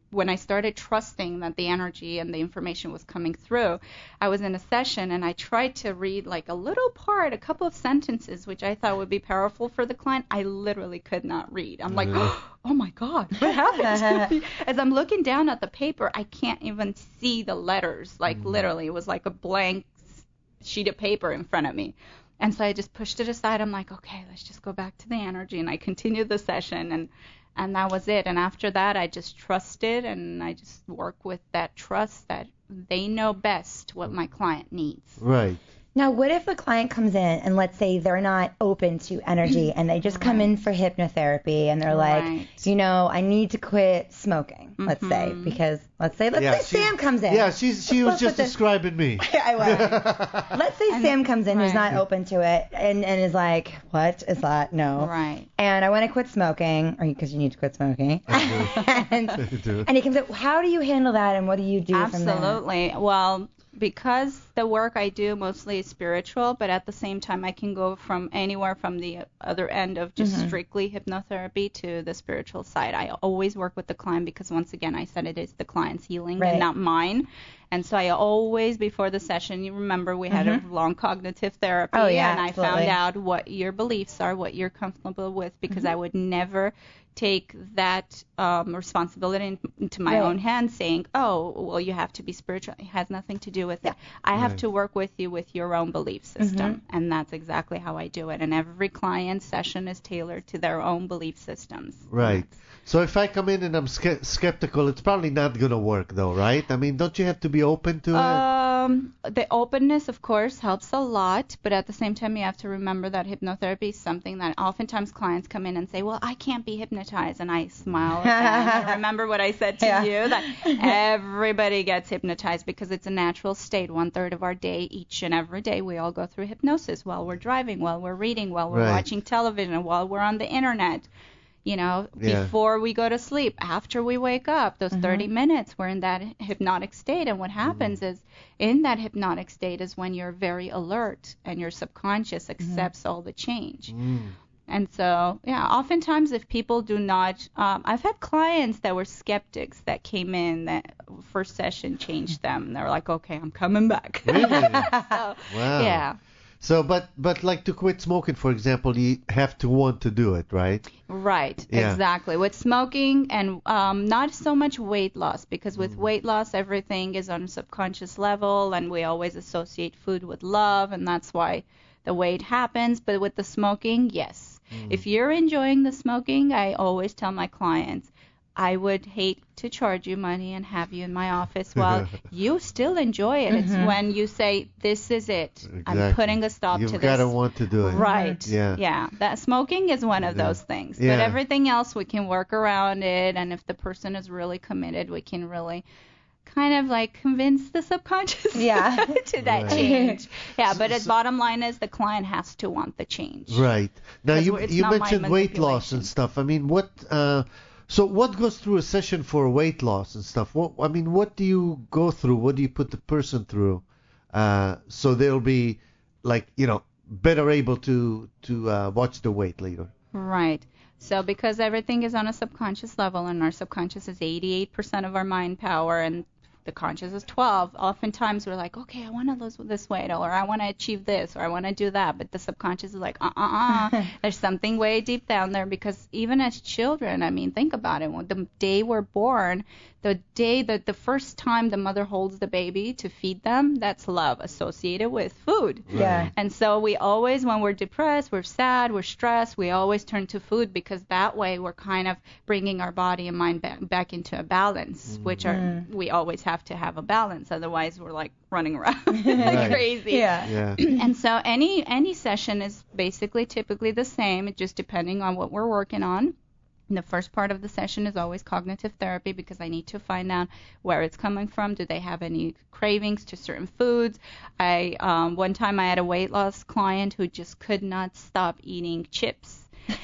when I started trusting that the energy and the information was coming through, I was in a session and I tried to read like a little part, a couple of sentences, which I thought would be powerful for the client. I literally could not read. I'm like, Really? oh my God, what happened to me? As I'm looking down at the paper, I can't even see the letters. Like literally, it was like a blank sheet of paper in front of me. And so I just pushed it aside. I'm like, okay, let's just go back to the energy. And I continued the session, and and that was it. And after that, I just trusted, and I just work with that trust that they know best what my client needs. Right. Now, what if a client comes in and let's say they're not open to energy and they just come Right. in for hypnotherapy and they're like, Right. you know, I need to quit smoking, let's say, Mhm. because let's say, let's Yeah, say she- Sam comes in. Yeah, she's, she was Let's just put this- describing me. I will. Let's say And- Sam comes in who's right. not open to it and, and is like, what is that? No. Right. And I want to quit smoking, or because you need to quit smoking. and, I do. and he comes in, how do you handle that and what do you do from there? Absolutely. Well, because the work I do mostly is spiritual, but at the same time I can go from anywhere from the other end of just Mhm. strictly hypnotherapy to the spiritual side. I always work with the client because once again I said it is the client's healing Right. and not mine. And so I always, before the session, you remember we had Mhm. a long cognitive therapy, Oh, yeah, and I absolutely. found out what your beliefs are, what you're comfortable with, because I would never take that um, responsibility in- into my Right. own hands, saying, oh, well, you have to be spiritual. It has nothing to do with it. I have Right. to work with you with your own belief system, and that's exactly how I do it. And every client session is tailored to their own belief systems. Right. So if I come in and I'm ske- skeptical, it's probably not going to work, though, right? I mean, don't you have to be open to it? Um, the openness, of course, helps a lot, but at the same time, you have to remember that hypnotherapy is something that oftentimes clients come in and say, well, I can't be hypnotized, and I smile at them. And remember what I said to Yeah. you, that everybody gets hypnotized because it's a natural state. One third of our day, each and every day, we all go through hypnosis while we're driving, while we're reading, while we're Right. watching television, while we're on the internet. You know, Yeah. before we go to sleep, after we wake up, those thirty minutes, we're in that hypnotic state. And what happens is, in that hypnotic state is when you're very alert and your subconscious accepts all the change. Mm. And so, yeah, oftentimes if people do not, um, I've had clients that were skeptics that came in that first session changed them. They were like, okay, I'm coming back. Really? So, Wow. yeah. So, but but like to quit smoking, for example, you have to want to do it, right? Right, Yeah. exactly. With smoking and um, not so much weight loss, because with weight loss, everything is on a subconscious level, and we always associate food with love, and that's why the weight happens. But with the smoking, yes. If you're enjoying the smoking, I always tell my clients, I would hate to charge you money and have you in my office while you still enjoy it. It's when you say, this is it. I'm Exactly. putting a stop You've to got to this. want to do it. Right. Yeah. Yeah. That smoking is one of Yeah. those things. Yeah. But everything else we can work around it, and if the person is really committed, we can really kind of like convince the subconscious Yeah. to that Right. change. Yeah, but the bottom line is the client has to want the change. Right. Now Because you it's you not my mentioned weight loss and manipulation. stuff. I mean, what uh so what goes through a session for weight loss and stuff? What I mean, what do you go through? What do you put the person through? Uh so they'll be like, you know, better able to to uh watch the weight later. Right. So because everything is on a subconscious level, and our subconscious is eighty-eight percent of our mind power, and the conscious is twelve, oftentimes we're like, okay, I want to lose this weight, or I want to achieve this, or I want to do that. But the subconscious is like, uh-uh-uh. There's something way deep down there, because even as children, I mean, think about it. When the day we're born, the day that the first time the mother holds the baby to feed them, that's love associated with food. Yeah. And so we always, when we're depressed, we're sad, we're stressed, we always turn to food, because that way we're kind of bringing our body and mind back, back into a balance, which are we always have to have a balance. Otherwise, we're like running around Right. crazy. Yeah. Yeah. And so any any session is basically typically the same, just depending on what we're working on. The first part of the session is always cognitive therapy, because I need to find out where it's coming from. Do they have any cravings to certain foods? I um, one time I had a weight loss client who just could not stop eating chips.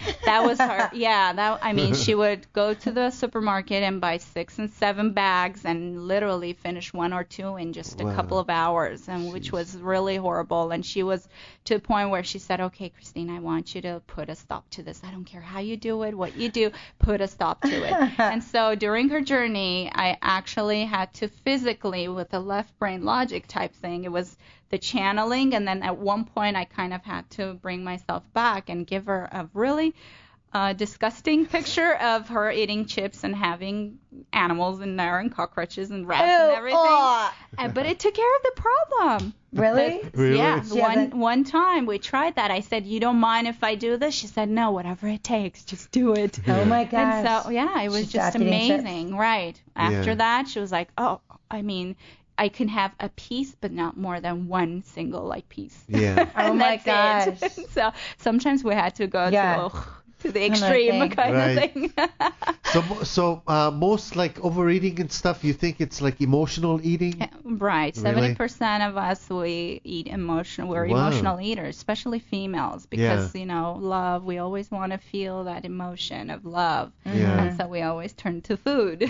that was her. Yeah, that I mean, she would go to the supermarket and buy six and seven bags and literally finish one or two in just a Wow. couple of hours, and which was really horrible. And she was to the point where she said, "Okay, Christine, I want you to put a stop to this. I don't care how you do it, what you do, put a stop to it." And so during her journey, I actually had to physically, with a left brain logic type thing, it was the channeling, and then at one point I kind of had to bring myself back and give her a really uh, disgusting picture of her eating chips and having animals in there and cockroaches and rats and Ew, everything. aw. And, but it took care of the problem. Really? The- Really? Yeah. She One hasn't- one time we tried that. I said, "You don't mind if I do this?" She said, "No, whatever it takes, just do it." Oh my gosh. And so yeah, it was She's just stopped eating chips. amazing. Right. After Yeah. that, she was like, "Oh, I mean, I can have a piece, but not more than one single like piece." Yeah. Oh And my that's it. gosh. So sometimes we had to go Yeah. to oh, to the Another extreme thing. kind Right. of thing. So, so uh, most like overeating and stuff, you think it's like emotional eating? Right. Really? seventy percent of us, we eat emotional. We're Wow. emotional eaters, especially females, because, you know, love, we always want to feel that emotion of love. Yeah. And so we always turn to food.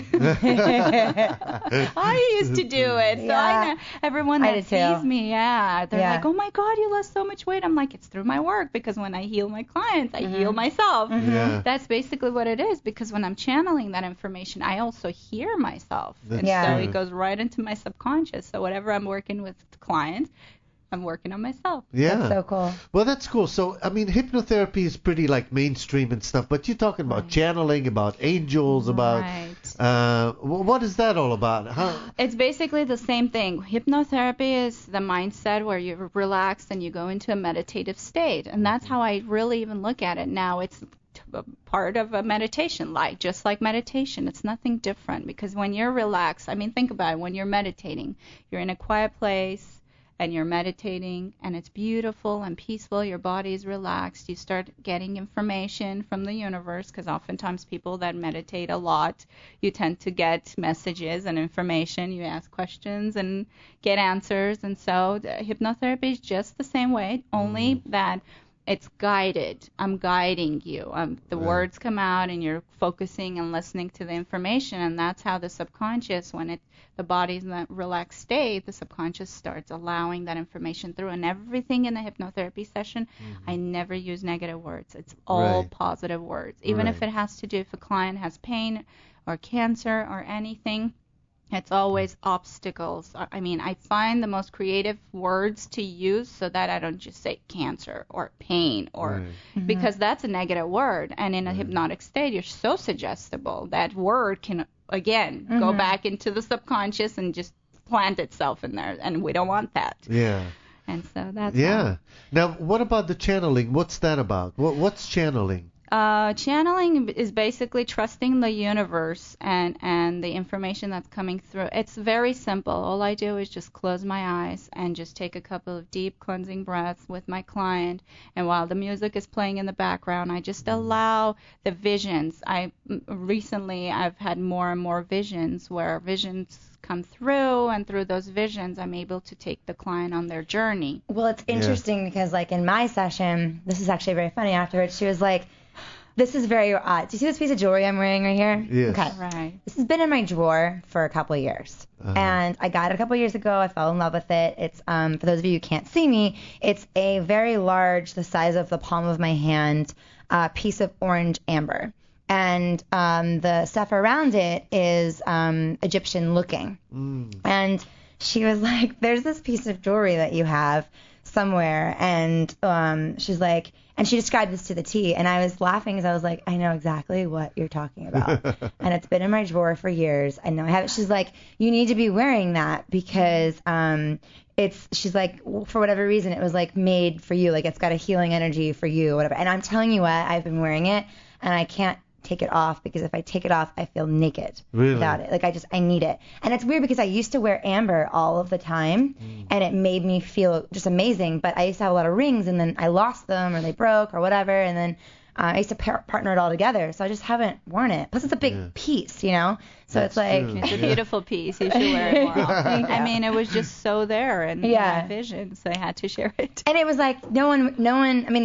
I used to do it. So Yeah. I know everyone I that did too. sees me, yeah, they're Yeah. like, "Oh my God, you lost so much weight." I'm like, "It's through my work, because when I heal my clients, I heal myself." Yeah. That's basically what it is, because when I'm channeling that information, I also hear myself. That's and Yeah. so true. it goes right into my subconscious. So whatever I'm working with the client, I'm working on myself. Yeah. That's so cool. Well, that's cool. So, I mean, hypnotherapy is pretty like mainstream and stuff, but you're talking about channeling, about angels, about Right. uh, wh- what is that all about? How? It's basically the same thing. Hypnotherapy is the mindset where you're relaxed and you go into a meditative state. And that's how I really even look at it now. It's t- a part of a meditation, like just like meditation. It's nothing different, because when you're relaxed, I mean, think about it. When you're meditating, you're in a quiet place and you're meditating, and it's beautiful and peaceful. Your body is relaxed. You start getting information from the universe, because oftentimes people that meditate a lot, you tend to get messages and information. You ask questions and get answers. And so the hypnotherapy is just the same way, only that it's guided. I'm guiding you. Um, the Right. words come out, and you're focusing and listening to the information, and that's how the subconscious, when it the body's in that relaxed state, the subconscious starts allowing that information through. And everything in the hypnotherapy session, I never use negative words. It's all Right. positive words. Even if Right. it has to do if a client has pain or cancer or anything, it's always obstacles. I I mean, I find the most creative words to use so that I don't just say cancer or pain or Right. because that's a negative word. And in a hypnotic state, you're so suggestible that word can again go back into the subconscious and just plant itself in there, and we don't want that. Yeah. And so that's Yeah. Now, what about the channeling? What's that about? What What's channeling? Uh, channeling is basically trusting the universe and, and the information that's coming through. It's very simple. All I do is just close my eyes and just take a couple of deep cleansing breaths with my client. And while the music is playing in the background, I just allow the visions. I recently I've had more and more visions where visions come through, and through those visions, I'm able to take the client on their journey. Well, it's interesting because, like, in my session, this is actually very funny afterwards. She was like, this is very odd. Do you see this piece of jewelry I'm wearing right here? Yes. Okay. Right. This has been in my drawer for a couple of years. Uh-huh. And I got it a couple of years ago. I fell in love with it. It's, um, for those of you who can't see me, it's a very large, the size of the palm of my hand, uh, piece of orange amber. And um, the stuff around it is um, Egyptian looking. Mm. And she was like, there's this piece of jewelry that you have somewhere. And um, she's like, and she described this to the T. And I was laughing because I was like, I know exactly what you're talking about. And it's been in my drawer for years. I know I have it. She's like, you need to be wearing that because um, it's, she's like, for whatever reason, it was like made for you. Like it's got a healing energy for you, whatever. And I'm telling you what, I've been wearing it and I can't take it off because if I take it off, I feel naked Really? without it. Like I just, I need it. And it's weird because I used to wear amber all of the time and it made me feel just amazing. But I used to have a lot of rings and then I lost them or they broke or whatever. And then uh, I used to par- partner it all together. So I just haven't worn it. Plus it's a big Yeah. piece, you know? So That's it's like, true. It's a Yeah. beautiful piece. You should wear it more often. I mean, it was just so there in Yeah. my vision, so I had to share it. and it was like no one, no one, I mean,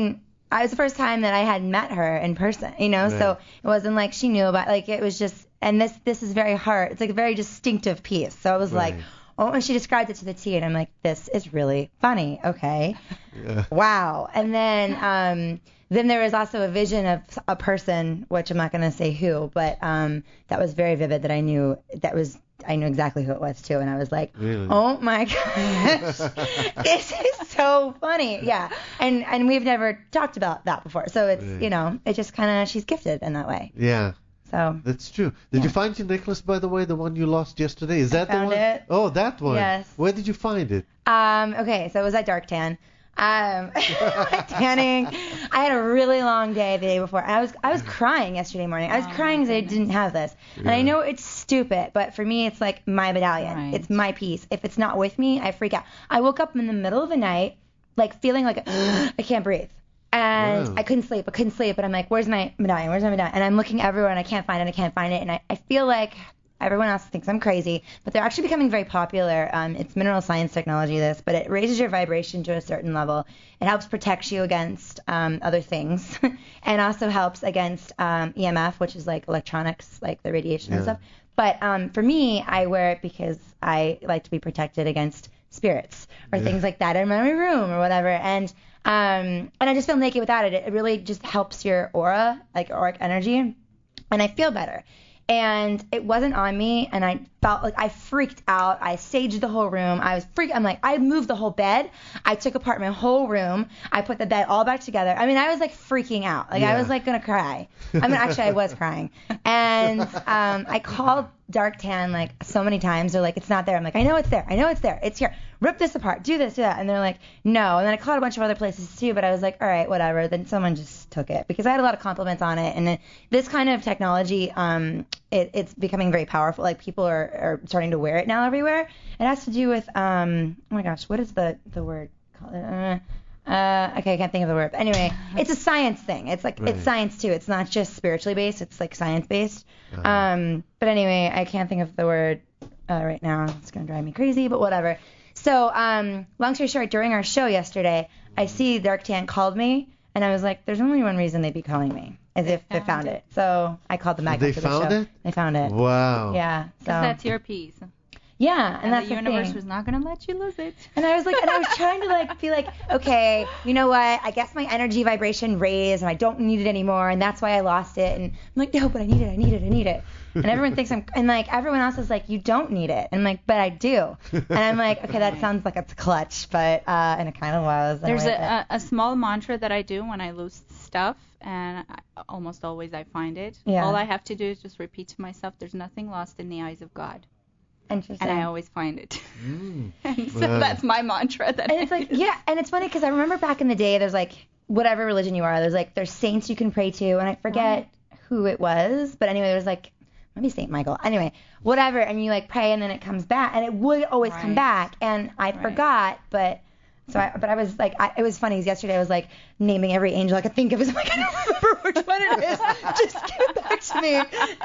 I was the first time that I had met her in person, you know, Right. so it wasn't like she knew about, like, it was just, and this this is very hard. It's like a very distinctive piece. So I was Right. like, oh, and she described it to the T, and I'm like, this is really funny. Okay. Yeah. Wow. And then um, then there was also a vision of a person, which I'm not going to say who, but um, that was very vivid that I knew that was, I knew exactly who it was too. And I was like, Really? oh my gosh, this is so funny. Yeah. And and we've never talked about that before. So it's, Right. you know, it just kind of, she's gifted in that way. Yeah. So That's true. Did Yeah. you find your necklace, by the way, the one you lost yesterday? Is that found the one? it. Oh, that one. Yes. Where did you find it? Um, okay, so it was at Dark Tan. Um, tanning. I had a really long day the day before. I was I was crying yesterday morning. I was Oh, crying my because I goodness. didn't have this. And I know it's stupid, but for me it's like my medallion. Right. It's my piece. If it's not with me, I freak out. I woke up in the middle of the night, like feeling like I can't breathe. And Wow. I couldn't sleep. I couldn't sleep. And I'm like, where's my medallion? Where's my medallion? And I'm looking everywhere and I can't find it. I can't find it. And I, I feel like everyone else thinks I'm crazy, but they're actually becoming very popular. Um, it's mineral science technology, this, but it raises your vibration to a certain level. It helps protect you against um, other things, and also helps against um, E M F, which is like electronics, like the radiation and Yeah. stuff. But um, for me, I wear it because I like to be protected against spirits or Yeah. things like that in my room or whatever. And um, and I just feel naked without it. It really just helps your aura, like auric energy, and I feel better. And it wasn't on me, and I felt like I freaked out. I staged the whole room. I was freaked. I'm like, I moved the whole bed. I took apart my whole room. I put the bed all back together. I mean, I was like freaking out. Like Yeah. I was like gonna cry. I mean, actually, I was crying. And um, I called Dark Tan like so many times. They're like, it's not there. I'm like, I know it's there. I know it's there. It's here. Rip this apart. Do this, do that. And they're like, no. And then I called a bunch of other places too, but I was like, all right, whatever. Then someone just took it because I had a lot of compliments on it. And it, this kind of technology, um, it, it's becoming very powerful. Like people are, are starting to wear it now everywhere. It has to do with, um, oh my gosh, what is the the word called? Uh, uh, okay, I can't think of the word. But anyway, it's a science thing. It's like Right. it's science too. It's not just spiritually based. It's like science based. Uh-huh. Um, but anyway, I can't think of the word uh, right now. It's gonna drive me crazy, but whatever. So, um, long story short, during our show yesterday, I see Dark Tan called me, and I was like, "There's only one reason they'd be calling me, as if they found found it. it." So I called them back They after found the show. it? They found it. Wow. Yeah. So Because that's your piece. yeah, and, And, that's the universe thing. was not going to let you lose it. And I was like, and I was trying to like be like, okay, you know what? I guess my energy vibration raised, and I don't need it anymore, and that's why I lost it. And I'm like, no, but I need it, I need it, I need it. And everyone thinks I'm, and like everyone else is like, you don't need it. And I'm like, but I do. And I'm like, okay, that sounds like it's clutch, but uh, and it kind of was. There's Anyway, a, a, a small mantra that I do when I lose stuff, and I, almost always I find it. Yeah. All I have to do is just repeat to myself, there's nothing lost in the eyes of God. but interesting. And I always find it. Mm. And so Wow. that's my mantra. That And it's like, yeah, and it's funny because I remember back in the day, there's like, whatever religion you are, there's like, there's saints you can pray to, and I forget who it was, but anyway, there's like, maybe Saint Michael. Anyway, whatever, and you like pray, and then it comes back, and it would always come Right. back, and I Right. forgot, but. So I, but I was like, I, it was funny. 'Cause yesterday I was like naming every angel I could think of. I was like, I don't remember which one it is. Just give it back to me.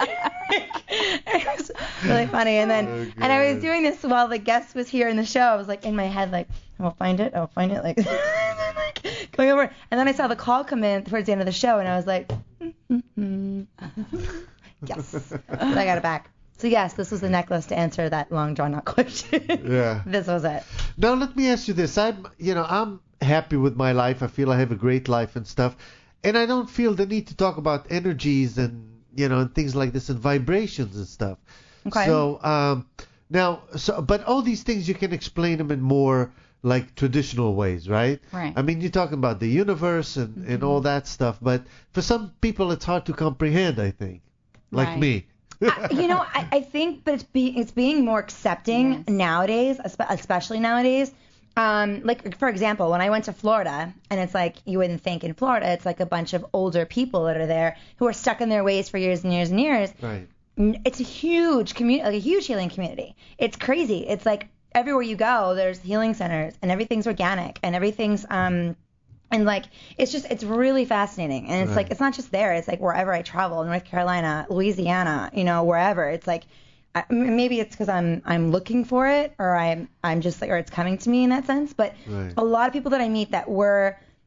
It was really funny. And then, Oh, and I was God. doing this while the guest was here in the show. I was like in my head, like, I'll find it. I'll find it. Like, like going over. And then I saw the call come in towards the end of the show, and I was like, yes. So I got it back. So yes, this was the necklace to answer that long drawn out question. Yeah. This was it. Now let me ask you this. I'm, you know, I'm happy with my life. I feel I have a great life and stuff, and I don't feel the need to talk about energies and you know and things like this and vibrations and stuff. Okay. So um, now, so but all these things you can explain them in more like traditional ways, right? Right. I mean, you're talking about the universe and Mm-hmm. and all that stuff, but for some people it's hard to comprehend. I think, like Right. me. I- you know, I, I think, but it's being it's being more accepting Yes. nowadays, espe- especially nowadays. Um, like for example, when I went to Florida, and it's like you wouldn't think in Florida, it's like a bunch of older people that are there who are stuck in their ways for years and years and years. Right. N- It's a huge community, like a huge healing community. It's crazy. It's like everywhere you go, there's healing centers, and everything's organic, and everything's um. And like it's just it's really fascinating, and it's Right. like it's not just there. It's like wherever I travel, North Carolina, Louisiana, you know, wherever. It's like I, m- maybe it's because I'm I'm looking for it, or I'm I'm just like or it's coming to me in that sense. But Right. a lot of people that I meet that were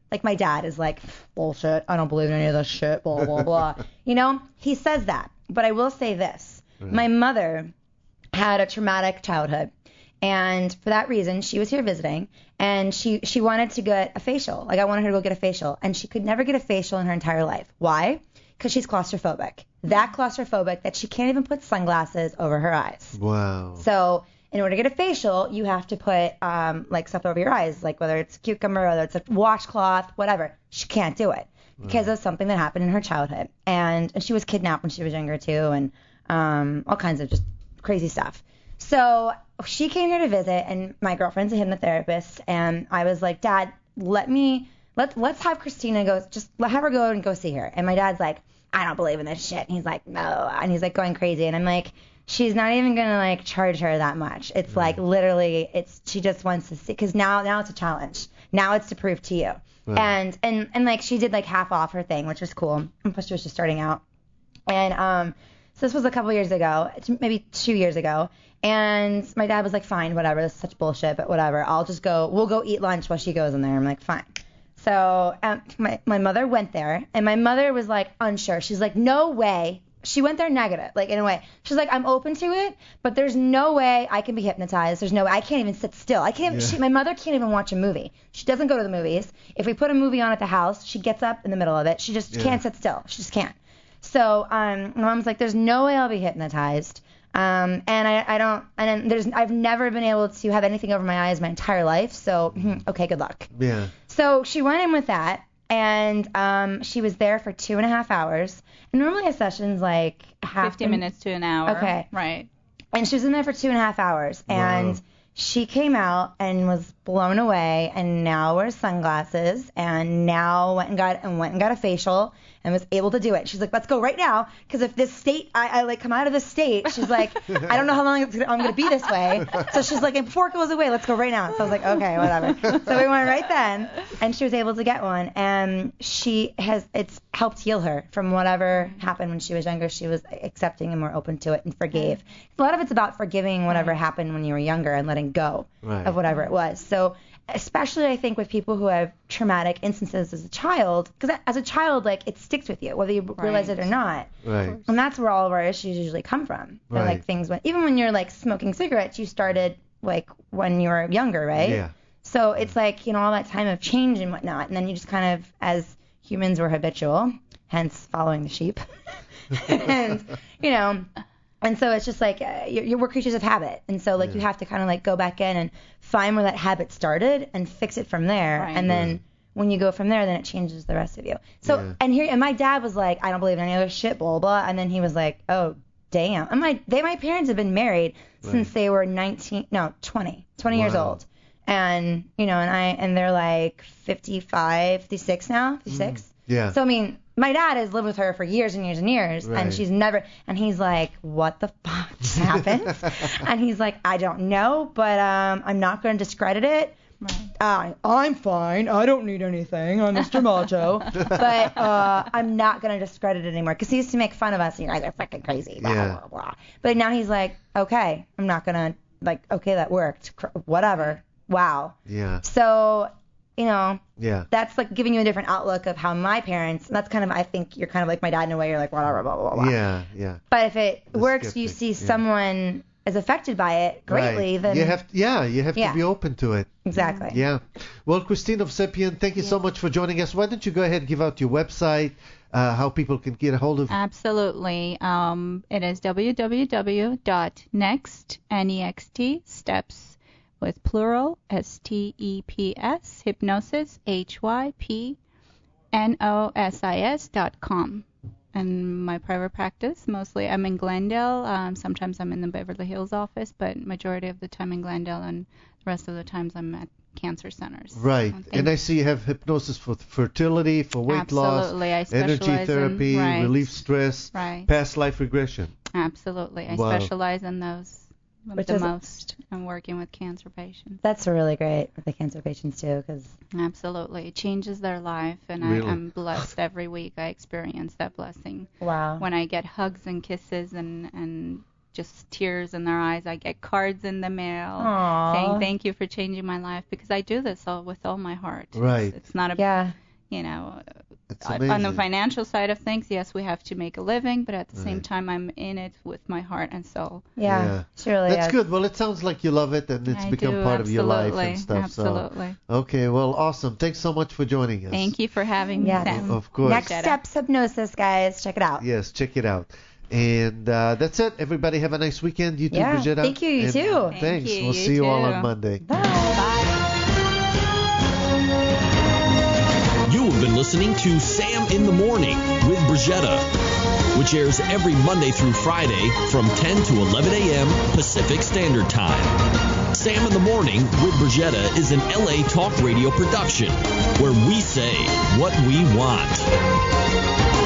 like my dad is like, bullshit, I don't believe in any of this shit, blah, blah, blah. You know, he says that. But I will say this. Right. My mother had a traumatic childhood. And for that reason, she was here visiting, and she, she wanted to get a facial. Like, I wanted her to go get a facial. And she could never get a facial in her entire life. Why? Because she's claustrophobic. That claustrophobic that she can't even put sunglasses over her eyes. Wow. So in order to get a facial, you have to put, um, like, stuff over your eyes, like whether it's a cucumber, whether it's a washcloth, whatever. She can't do it because wow. of something that happened in her childhood. And, and she was kidnapped when she was younger, too, and um, all kinds of just crazy stuff. So she came here to visit, and my girlfriend's a hypnotherapist, and I was like, Dad, let me, let, let's have Christina go, just let have her go and go see her. And my dad's like, I don't believe in this shit. And he's like, no. And he's like going crazy. And I'm like, she's not even going to like charge her that much. It's right. like literally, it's, she just wants to see, because now, now it's a challenge. Now it's to prove to you. Right. And, and, and like she did like half off her thing, which was cool. And plus she was just starting out. And, um, so this was a couple years ago, maybe two years ago. And my dad was like, fine, whatever. This is such bullshit, but whatever. I'll just go, we'll go eat lunch while she goes in there. I'm like, fine. So um, my, my mother went there, and my mother was like unsure. She's like, no way. She went there negative, like in a way. She's like, I'm open to it, but there's no way I can be hypnotized. There's no way. I can't even sit still. I can't. Yeah. She, my mother can't even watch a movie. She doesn't go to the movies. If we put a movie on at the house, she gets up in the middle of it. She just yeah. can't sit still. She just can't. So um, my mom's like, there's no way I'll be hypnotized. Um, and I, I don't, and then there's, I've never been able to have anything over my eyes my entire life. So, okay, good luck. Yeah. So she went in with that, and um, she was there for two and a half hours. And normally a session's like half fifty minutes to an hour. Okay. Right. And she was in there for two and a half hours, and wow. she came out and was blown away, and now wears sunglasses, and now went and got and went and got a facial. And was able to do it. She's like, let's go right now, because if this state, I, I like come out of this state, she's like, I don't know how long it's gonna, I'm going to be this way. So she's like, and before it goes away, let's go right now. So I was like, okay, whatever. So we went right then, and she was able to get one, and she has, it's helped heal her from whatever happened when she was younger. She was accepting and more open to it and forgave. A lot of it's about forgiving whatever happened when you were younger and letting go right. of whatever it was. So especially I think with people who have traumatic instances as a child, because as a child, like, it sticks with you, whether you right. realize it or not. Right. And that's where all of our issues usually come from. They're right. like things when, even when you're like smoking cigarettes, you started like when you were younger, right? Yeah. So it's like, you know, all that time of change and whatnot, and then you just kind of, as humans, we're habitual, hence following the sheep. And, you know, and so it's just like uh, you're, you're we're creatures of habit, and so like yeah. you have to kind of like go back in and find where that habit started and fix it from there, right. and then yeah. when you go from there, then it changes the rest of you. So yeah. and here and my dad was like, I don't believe in any other shit, blah blah, and then he was like, oh damn, and my they my parents have been married right. since they were nineteen, no twenty, twenty wow. years old, and you know, and I and they're like fifty-five, fifty-six now, fifty-six. Mm. Yeah. So I mean. My dad has lived with her for years and years and years, right. and she's never, and he's like, what the fuck just happened? And he's like, I don't know, but um, I'm not going to discredit it. Right. Uh, I'm fine. I don't need anything. I'm Mister Macho. But uh, I'm not going to discredit it anymore, because he used to make fun of us, and you guys are fucking crazy, blah, yeah. blah, blah. But now he's like, okay, I'm not going to, like, okay, that worked. Whatever. Wow. Yeah. So, you know, yeah. that's like giving you a different outlook of how my parents, and that's kind of, I think you're kind of like my dad in a way, you're like, whatever, blah, blah, blah, blah. Yeah, yeah. But if it The works, skeptic, you see yeah. someone is affected by it greatly, right. then... You have, yeah, you have yeah. to be open to it. Exactly. Yeah. Well, Christine Hovsepian, thank you so much for joining us. Why don't you go ahead and give out your website, uh, how people can get a hold of you? Absolutely. Um, it is w w w dot next, N E X T, steps, with plural, S T E P S, hypnosis, H Y P N O S I S dot com. And my private practice, mostly I'm in Glendale. Um, sometimes I'm in the Beverly Hills office, but majority of the time in Glendale, and the rest of the times I'm at cancer centers. Right. So and I see you have hypnosis for fertility, for weight Absolutely. loss, I energy therapy, in, right. relief stress, right. past life regression. Absolutely. I wow. specialize in those Which the is, most. I'm working with cancer patients. That's really great with the cancer patients too, because absolutely, it changes their life, and really? I, I'm blessed every week. I experience that blessing. Wow. When I get hugs and kisses and and just tears in their eyes. I get cards in the mail Aww. saying thank you for changing my life, because I do this all with all my heart. Right. It's, it's not a, Yeah. you know, It's on the amazing. financial side of things, yes, we have to make a living, but at the same Right. time, I'm in it with my heart and soul. Yeah. Yeah. Surely. That's is. good. Well, it sounds like you love it, and it's I become do, part of your life absolutely, and stuff. Absolutely. So, okay. Well, awesome. Thanks so much for joining us. Thank you for having me, Yes. Sam. Of course. Next Steps Hypnosis, guys. Check it out. Yes, check it out. And uh, that's it. Everybody have a nice weekend. You too, Yeah, Brigitta. thank you, you And too. Thank Thanks. you, We'll you see you all too. on Monday. Bye. Bye. You have been listening to Sam in the Morning with Brigitta, which airs every Monday through Friday from ten to eleven a.m. Pacific Standard Time. Sam in the Morning with Brigitta is an L A Talk Radio production where we say what we want.